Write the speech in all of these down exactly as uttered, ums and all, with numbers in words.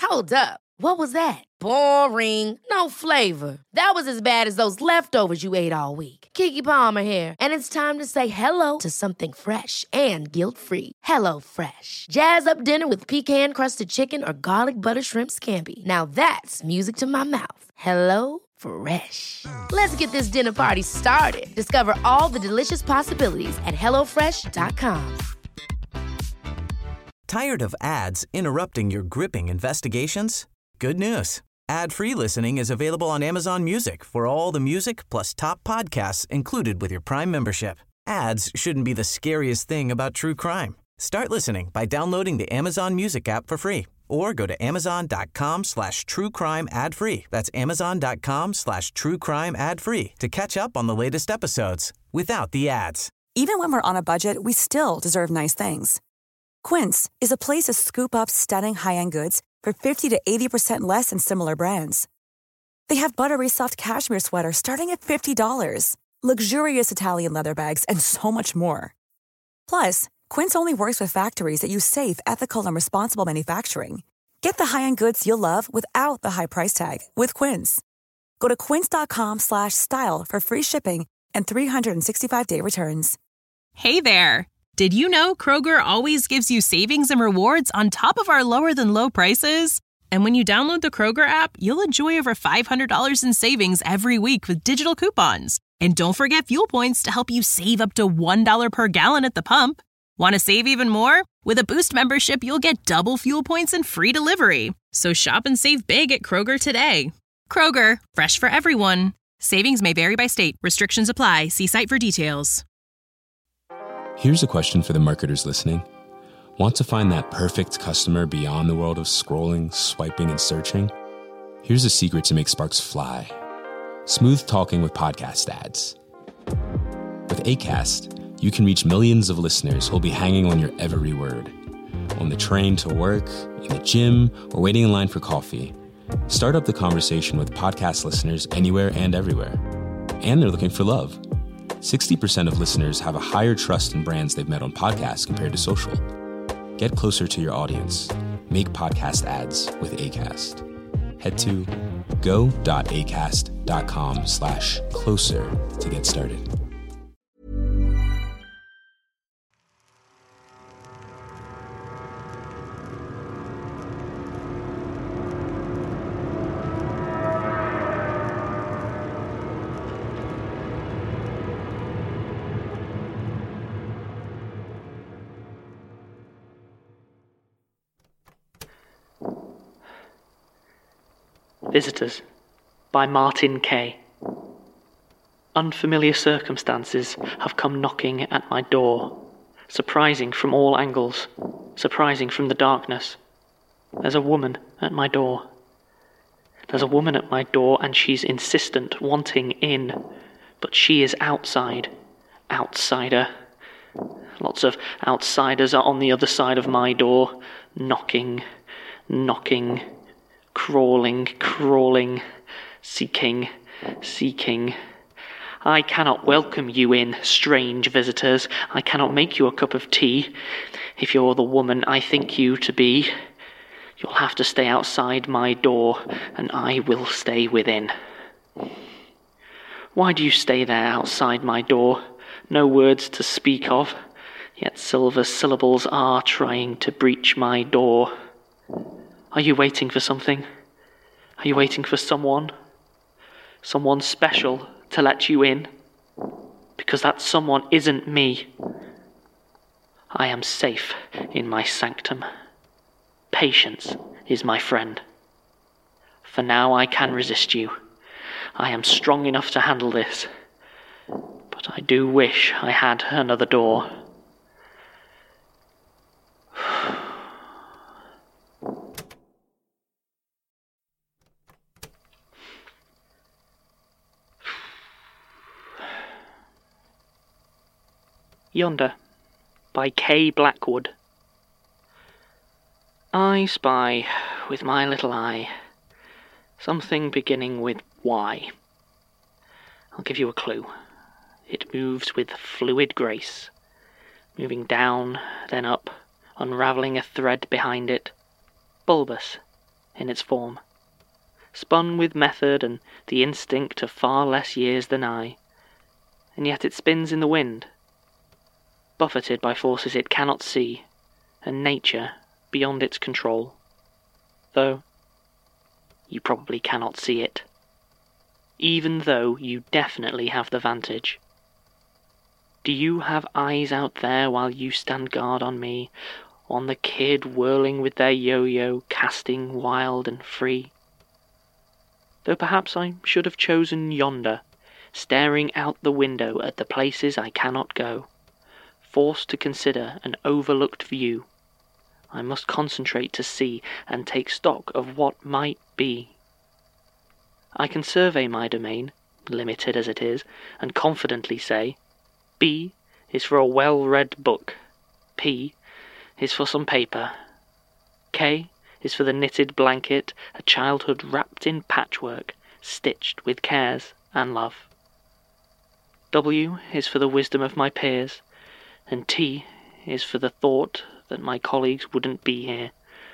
Hold up. What was that? Boring. No flavor. That was as bad as those leftovers you ate all week. Keke Palmer here, and it's time to say hello to something fresh and guilt-free. Hello Fresh. Jazz up dinner with pecan-crusted chicken or garlic butter shrimp scampi. Now that's music to my mouth. Hello Fresh. Let's get this dinner party started. Discover all the delicious possibilities at hello fresh dot com. Tired of ads interrupting your gripping investigations? Good news. Ad-free listening is available on Amazon Music for all the music plus top podcasts included with your Prime membership. Ads shouldn't be the scariest thing about true crime. Start listening by downloading the Amazon Music app for free or go to amazon.com slash true crime ad free. That's amazon.com slash true crime ad free to catch up on the latest episodes without the ads. Even when we're on a budget, we still deserve nice things. Quince is a place to scoop up stunning high-end goods for fifty to eighty percent less than similar brands. They have buttery soft cashmere sweaters starting at fifty dollars, luxurious Italian leather bags, and so much more. Plus, Quince only works with factories that use safe, ethical, and responsible manufacturing. Get the high-end goods you'll love without the high price tag with Quince. Go to quince.com slash style for free shipping and three sixty-five day returns. Hey there. Did you know Kroger always gives you savings and rewards on top of our lower-than-low prices? And when you download the Kroger app, you'll enjoy over five hundred dollars in savings every week with digital coupons. And don't forget fuel points to help you save up to one dollar per gallon at the pump. Want to save even more? With a Boost membership, you'll get double fuel points and free delivery. So shop and save big at Kroger today. Kroger, fresh for everyone. Savings may vary by state. Restrictions apply. See site for details. Here's a question for the marketers listening. Want to find that perfect customer beyond the world of scrolling, swiping, and searching? Here's a secret to make sparks fly. Smooth talking with podcast ads. With Acast, you can reach millions of listeners who'll be hanging on your every word. On the train to work, in the gym, or waiting in line for coffee. Start up the conversation with podcast listeners anywhere and everywhere. And they're looking for love. sixty percent of listeners have a higher trust in brands they've met on podcasts compared to social. Get closer to your audience. Make podcast ads with Acast. Head to go.acast.com slash closer to get started. Visitors by Martin Kay. Unfamiliar circumstances have come knocking at my door, surprising from all angles, surprising from the darkness. There's a woman at my door. There's a woman at my door and she's insistent, wanting in, but she is outside. Outsider. Lots of outsiders are on the other side of my door, knocking, knocking, crawling, crawling, seeking, seeking. I cannot welcome you in, strange visitors. I cannot make you a cup of tea. If you're the woman I think you to be, you'll have to stay outside my door, and I will stay within. Why do you stay there outside my door? No words to speak of, yet silver syllables are trying to breach my door. Are you waiting for something? Are you waiting for someone? Someone special to let you in? Because that someone isn't me. I am safe in my sanctum. Patience is my friend. For now I can resist you. I am strong enough to handle this. But I do wish I had another door. Yonder, by Kay Blackwood. I spy, with my little eye, something beginning with Y. I'll give you a clue. It moves with fluid grace, moving down, then up, unravelling a thread behind it. Bulbous, in its form, spun with method and the instinct of far less years than I, and yet it spins in the wind, buffeted by forces it cannot see, and nature beyond its control, though you probably cannot see it, even though you definitely have the vantage. Do you have eyes out there while you stand guard on me, on the kid whirling with their yo-yo, casting wild and free? Though perhaps I should have chosen yonder, staring out the window at the places I cannot go, forced to consider an overlooked view. I must concentrate to see and take stock of what might be. I can survey my domain, limited as it is, and confidently say, B is for a well-read book, P is for some paper, K is for the knitted blanket, a childhood wrapped in patchwork, stitched with cares and love. W is for the wisdom of my peers, and T is for the thought that my colleagues wouldn't be here.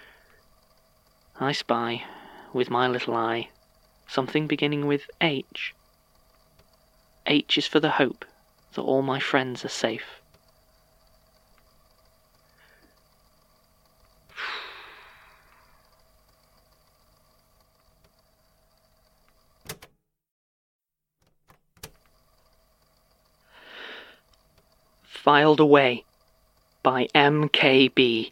I spy, with my little eye, something beginning with H. H is for the hope that all my friends are safe. Filed Away by M K B.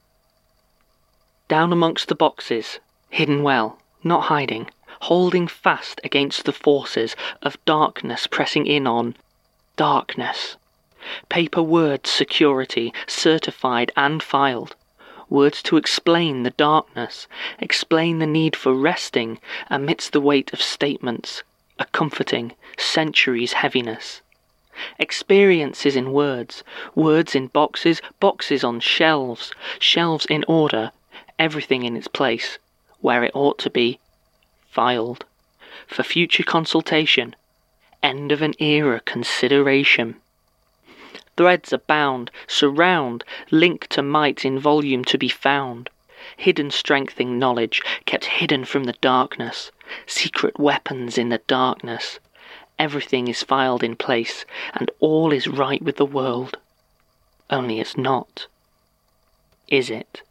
Down amongst the boxes, hidden well, not hiding, holding fast against the forces of darkness pressing in on darkness. Paper words security, certified and filed. Words to explain the darkness, explain the need for resting amidst the weight of statements, a comforting centuries' heaviness. Experiences in words, words in boxes, boxes on shelves, shelves in order, everything in its place, where it ought to be, filed, for future consultation, end of an era consideration. Threads abound, surround, link to might in volume to be found, hidden strengthening knowledge, kept hidden from the darkness, secret weapons in the darkness. Everything is filed in place, and all is right with the world. Only it's not. Is it?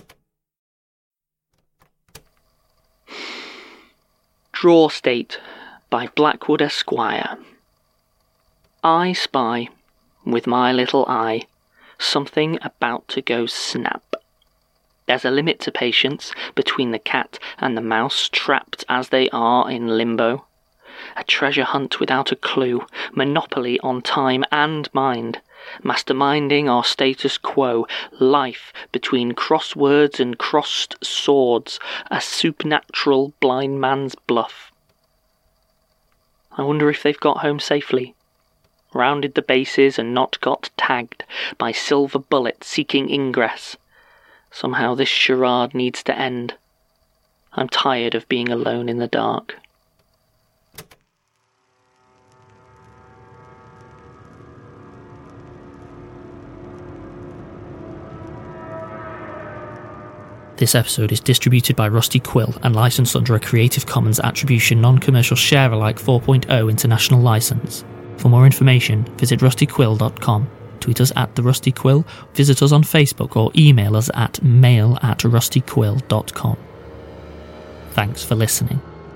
Draw State by Blackwood Esquire. I spy, with my little eye, something about to go snap. There's a limit to patience between the cat and the mouse, trapped as they are in limbo. A treasure hunt without a clue, monopoly on time and mind, masterminding our status quo, life between crosswords and crossed swords, a supernatural blind man's bluff. I wonder if they've got home safely, rounded the bases and not got tagged by silver bullets seeking ingress. Somehow this charade needs to end. I'm tired of being alone in the dark. This episode is distributed by Rusty Quill and licensed under a Creative Commons Attribution Non-Commercial Share-alike four point oh international license. For more information, visit rusty quill dot com, tweet us at the Rusty Quill, visit us on Facebook, or email us at mail at rusty quill dot com. Thanks for listening.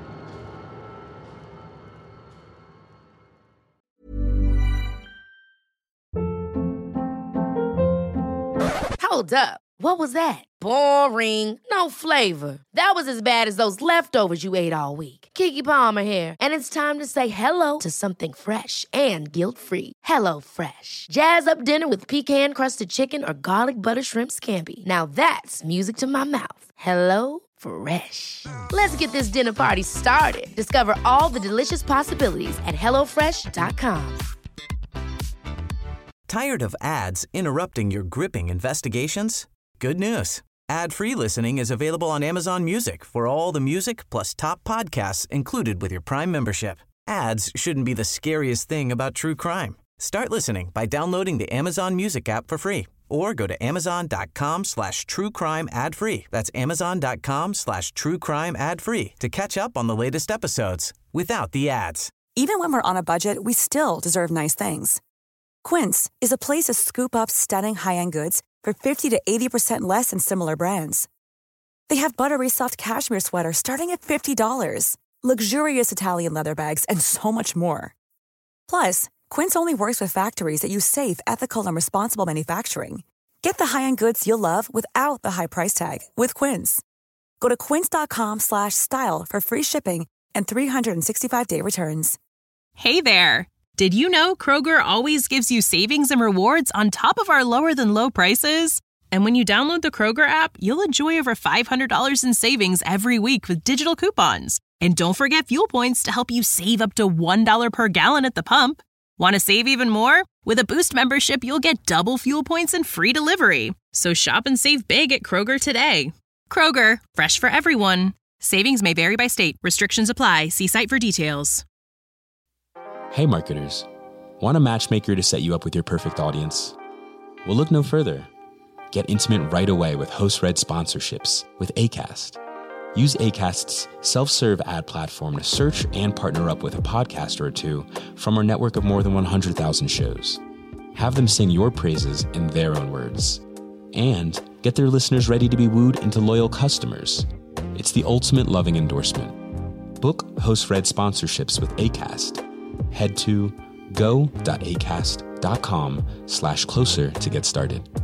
Hold up. What was that? Boring. No flavor. That was as bad as those leftovers you ate all week. Keke Palmer here, and it's time to say hello to something fresh and guilt-free. Hello Fresh. Jazz up dinner with pecan-crusted chicken or garlic butter shrimp scampi. Now that's music to my mouth. Hello Fresh. Let's get this dinner party started. Discover all the delicious possibilities at hello fresh dot com. Tired of ads interrupting your gripping investigations? Good news. Ad-free listening is available on Amazon Music for all the music plus top podcasts included with your Prime membership. Ads shouldn't be the scariest thing about true crime. Start listening by downloading the Amazon Music app for free Or go to amazon.com slash true crime ad free. That's amazon.com slash true crime ad free to catch up on the latest episodes without the ads. Even when we're on a budget, we still deserve nice things. Quince is a place to scoop up stunning high-end goods for fifty to eighty percent less than similar brands. They have buttery soft cashmere sweaters starting at fifty dollars, luxurious Italian leather bags, and so much more. Plus, Quince only works with factories that use safe, ethical, and responsible manufacturing. Get the high-end goods you'll love without the high price tag with Quince. Go to quince.com slash style for free shipping and three sixty-five day returns. Hey there! Did you know Kroger always gives you savings and rewards on top of our lower-than-low prices? And when you download the Kroger app, you'll enjoy over five hundred dollars in savings every week with digital coupons. And don't forget fuel points to help you save up to one dollar per gallon at the pump. Want to save even more? With a Boost membership, you'll get double fuel points and free delivery. So shop and save big at Kroger today. Kroger, fresh for everyone. Savings may vary by state. Restrictions apply. See site for details. Hey marketers, want a matchmaker to set you up with your perfect audience? Well, look no further. Get intimate right away with host-read sponsorships with Acast. Use Acast's self-serve ad platform to search and partner up with a podcaster or two from our network of more than one hundred thousand shows. Have them sing your praises in their own words. And get their listeners ready to be wooed into loyal customers. It's the ultimate loving endorsement. Book host-read sponsorships with Acast. Head to go.acast.com slash closer to get started.